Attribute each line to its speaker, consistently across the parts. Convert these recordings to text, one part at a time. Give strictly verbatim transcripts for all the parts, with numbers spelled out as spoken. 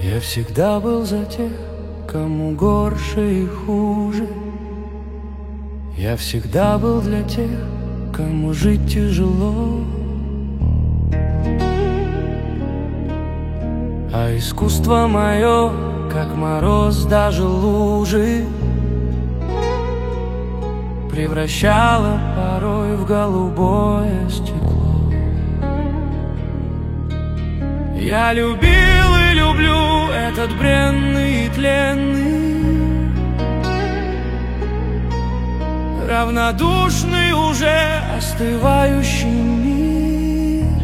Speaker 1: Я всегда был за тех, кому горше и хуже. Я всегда был для тех, кому жить тяжело. А искусство мое, как мороз, даже лужи, превращало порой в голубое стекло. Я любил и люблю этот бренный и тленный, равнодушный уже остывающий мир.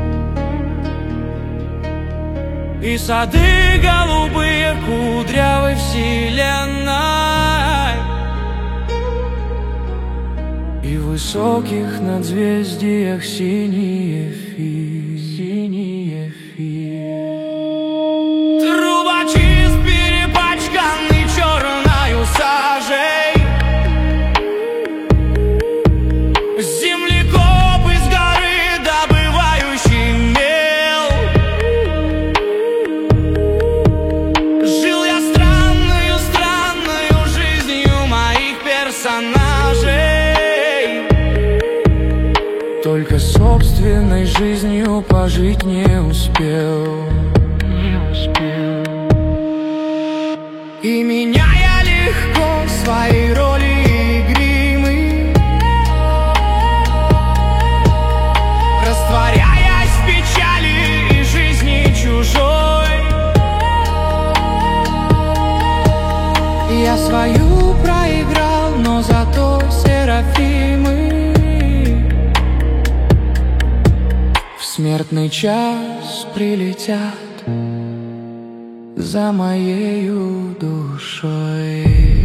Speaker 1: И сады голубые кудрявой вселенной, и в высоких надзвездиях синие фи, синие фи. Трубочист, перепачканный черною сажей, землекоп из горы, добывающий мел. Жил я странною, странною жизнью моих персонажей, только собственной жизнью пожить не успел, не успел. И меняя легко свои роли и гримы, растворяясь в печали и жизни чужой, я свою проиграл, но зато серафимы в смертный час прилетят за моею душой.